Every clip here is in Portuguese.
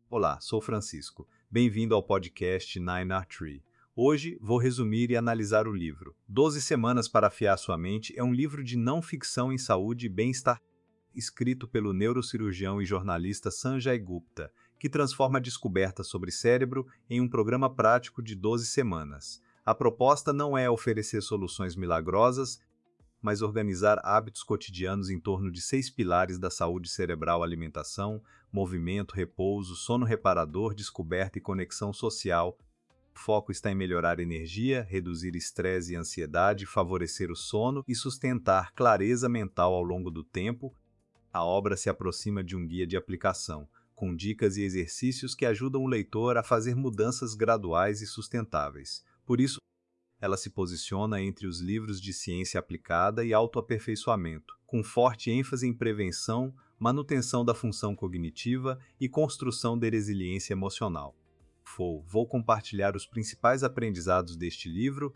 Olá, sou Francisco. Bem-vindo ao podcast 9R3. Hoje vou resumir e analisar o livro 12 Semanas para Afiar Sua Mente. É um livro de não ficção em saúde e bem-estar, escrito pelo neurocirurgião e jornalista Sanjay Gupta, que transforma a descoberta sobre cérebro em um programa prático de 12 semanas. A proposta não é oferecer soluções milagrosas, mas organizar hábitos cotidianos em torno de 6 pilares da saúde cerebral: alimentação, movimento, repouso, sono reparador, descoberta e conexão social. O foco está em melhorar a energia, reduzir estresse e ansiedade, favorecer o sono e sustentar clareza mental ao longo do tempo. A obra se aproxima de um guia de aplicação, com dicas e exercícios que ajudam o leitor a fazer mudanças graduais e sustentáveis. Por isso, ela se posiciona entre os livros de ciência aplicada e autoaperfeiçoamento, com forte ênfase em prevenção, manutenção da função cognitiva e construção de resiliência emocional. Vou compartilhar os principais aprendizados deste livro.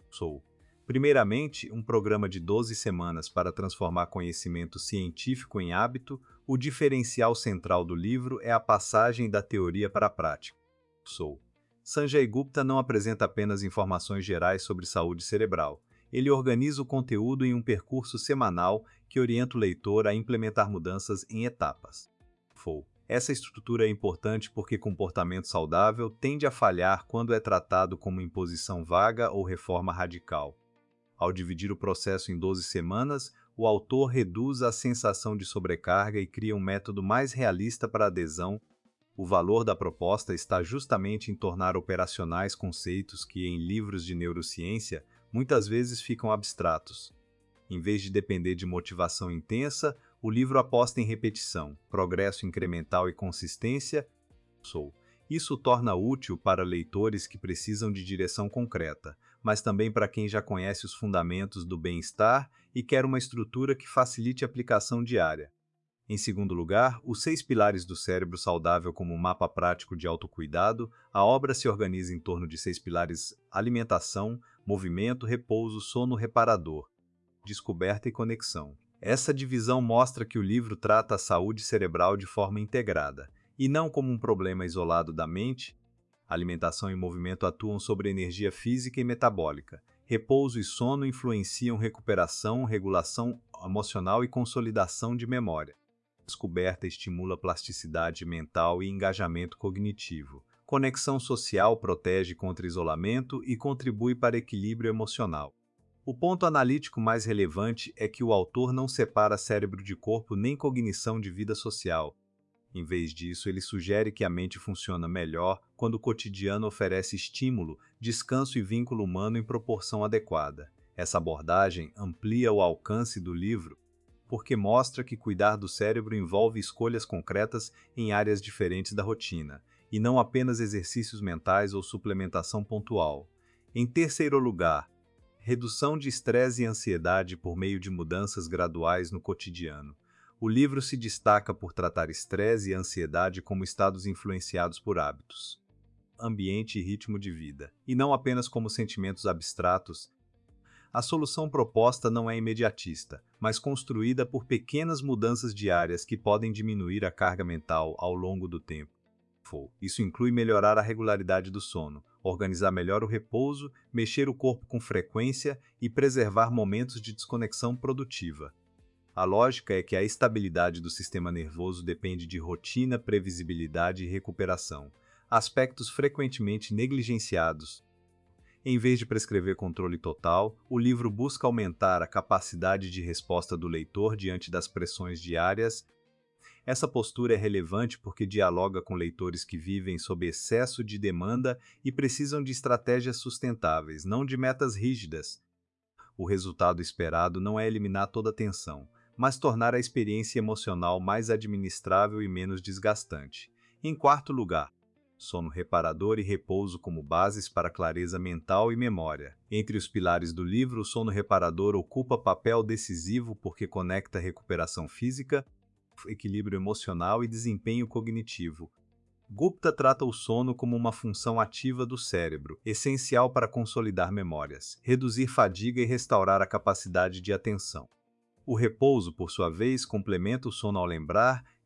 Primeiramente, um programa de 12 semanas para transformar conhecimento científico em hábito. O diferencial central do livro é a passagem da teoria para a prática. Sanjay Gupta não apresenta apenas informações gerais sobre saúde cerebral. Ele organiza o conteúdo em um percurso semanal que orienta o leitor a implementar mudanças em etapas. Essa estrutura é importante porque comportamento saudável tende a falhar quando é tratado como imposição vaga ou reforma radical. Ao dividir o processo em 12 semanas, o autor reduz a sensação de sobrecarga e cria um método mais realista para a adesão. O valor da proposta está justamente em tornar operacionais conceitos que, em livros de neurociência, muitas vezes ficam abstratos. Em vez de depender de motivação intensa, o livro aposta em repetição, progresso incremental e consistência. Isso torna útil para leitores que precisam de direção concreta, mas também para quem já conhece os fundamentos do bem-estar e quer uma estrutura que facilite a aplicação diária. Em segundo lugar, os 6 pilares do cérebro saudável como um mapa prático de autocuidado. A obra se organiza em torno de 6 pilares: alimentação, movimento, repouso, sono reparador, descoberta e conexão. Essa divisão mostra que o livro trata a saúde cerebral de forma integrada, e não como um problema isolado da mente. Alimentação e movimento atuam sobre a energia física e metabólica. Repouso e sono influenciam recuperação, regulação emocional e consolidação de memória. Descoberta estimula plasticidade mental e engajamento cognitivo. Conexão social protege contra isolamento e contribui para equilíbrio emocional. O ponto analítico mais relevante é que o autor não separa cérebro de corpo nem cognição de vida social. Em vez disso, ele sugere que a mente funciona melhor quando o cotidiano oferece estímulo, descanso e vínculo humano em proporção adequada. Essa abordagem amplia o alcance do livro, porque mostra que cuidar do cérebro envolve escolhas concretas em áreas diferentes da rotina, e não apenas exercícios mentais ou suplementação pontual. Em terceiro lugar, redução de estresse e ansiedade por meio de mudanças graduais no cotidiano. O livro se destaca por tratar estresse e ansiedade como estados influenciados por hábitos, ambiente e ritmo de vida, e não apenas como sentimentos abstratos. A solução proposta não é imediatista, mas construída por pequenas mudanças diárias que podem diminuir a carga mental ao longo do tempo. Isso inclui melhorar a regularidade do sono, organizar melhor o repouso, mexer o corpo com frequência e preservar momentos de desconexão produtiva. A lógica é que a estabilidade do sistema nervoso depende de rotina, previsibilidade e recuperação, aspectos frequentemente negligenciados. Em vez de prescrever controle total, o livro busca aumentar a capacidade de resposta do leitor diante das pressões diárias. Essa postura é relevante porque dialoga com leitores que vivem sob excesso de demanda e precisam de estratégias sustentáveis, não de metas rígidas. O resultado esperado não é eliminar toda a tensão, mas tornar a experiência emocional mais administrável e menos desgastante. Em quarto lugar, sono reparador e repouso como bases para clareza mental e memória. Entre os pilares do livro, o sono reparador ocupa papel decisivo porque conecta recuperação física, equilíbrio emocional e desempenho cognitivo. Gupta trata o sono como uma função ativa do cérebro, essencial para consolidar memórias, reduzir fadiga e restaurar a capacidade de atenção. O repouso, por sua vez, complementa o sono ao lembrar,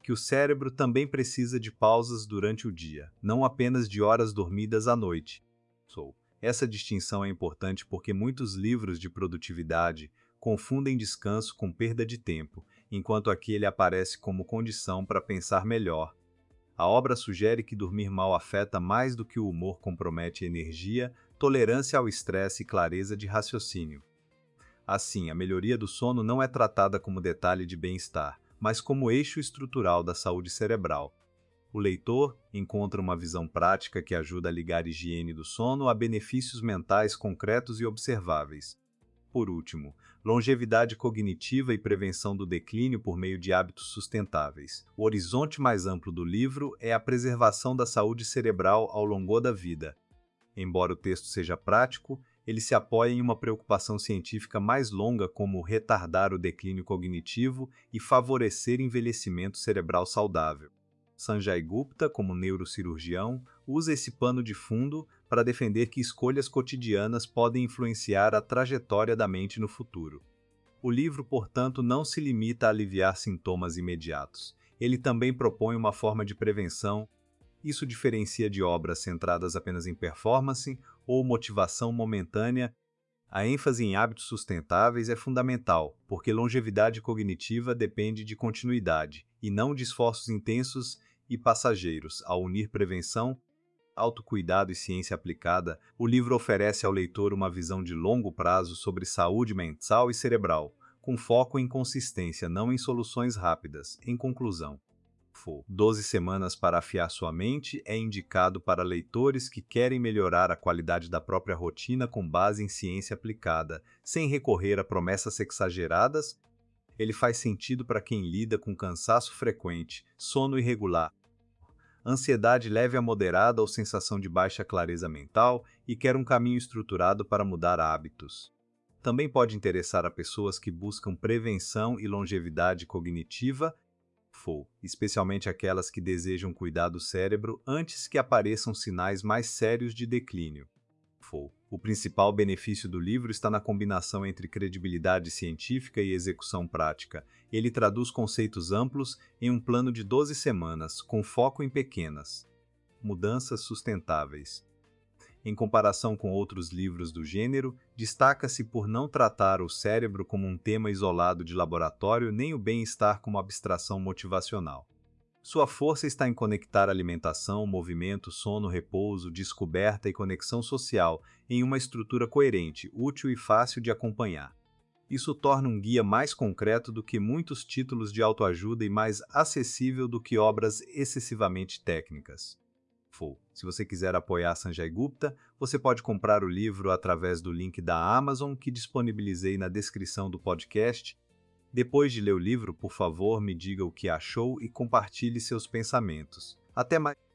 que o cérebro também precisa de pausas durante o dia, não apenas de horas dormidas à noite. Essa distinção é importante porque muitos livros de produtividade confundem descanso com perda de tempo, enquanto aqui ele aparece como condição para pensar melhor. A obra sugere que dormir mal afeta mais do que o humor compromete energia, tolerância ao estresse e clareza de raciocínio. Assim, a melhoria do sono não é tratada como detalhe de bem-estar, mas como eixo estrutural da saúde cerebral. O leitor encontra uma visão prática que ajuda a ligar higiene do sono a benefícios mentais concretos e observáveis. Por último, longevidade cognitiva e prevenção do declínio por meio de hábitos sustentáveis. O horizonte mais amplo do livro é a preservação da saúde cerebral ao longo da vida. Embora o texto seja prático, ele se apoia em uma preocupação científica mais longa como retardar o declínio cognitivo e favorecer envelhecimento cerebral saudável. Sanjay Gupta, como neurocirurgião, usa esse pano de fundo para defender que escolhas cotidianas podem influenciar a trajetória da mente no futuro. O livro, portanto, não se limita a aliviar sintomas imediatos. Ele também propõe uma forma de prevenção. Isso diferencia de obras centradas apenas em performance ou motivação momentânea. A ênfase em hábitos sustentáveis é fundamental, porque longevidade cognitiva depende de continuidade, e não de esforços intensos e passageiros. Ao unir prevenção, autocuidado e ciência aplicada, o livro oferece ao leitor uma visão de longo prazo sobre saúde mental e cerebral, com foco em consistência, não em soluções rápidas. Em conclusão, 12 semanas para afiar sua mente é indicado para leitores que querem melhorar a qualidade da própria rotina com base em ciência aplicada, sem recorrer a promessas exageradas. Ele faz sentido para quem lida com cansaço frequente, sono irregular, ansiedade leve a moderada ou sensação de baixa clareza mental e quer um caminho estruturado para mudar hábitos. Também pode interessar a pessoas que buscam prevenção e longevidade cognitiva, especialmente aquelas que desejam cuidar do cérebro antes que apareçam sinais mais sérios de declínio. O principal benefício do livro está na combinação entre credibilidade científica e execução prática. Ele traduz conceitos amplos em um plano de 12 semanas, com foco em pequenas mudanças sustentáveis. Em comparação com outros livros do gênero, destaca-se por não tratar o cérebro como um tema isolado de laboratório nem o bem-estar como abstração motivacional. Sua força está em conectar alimentação, movimento, sono, repouso, descoberta e conexão social em uma estrutura coerente, útil e fácil de acompanhar. Isso torna um guia mais concreto do que muitos títulos de autoajuda e mais acessível do que obras excessivamente técnicas. Se você quiser apoiar Sanjay Gupta, você pode comprar o livro através do link da Amazon que disponibilizei na descrição do podcast. Depois de ler o livro, por favor, me diga o que achou e compartilhe seus pensamentos. Até mais!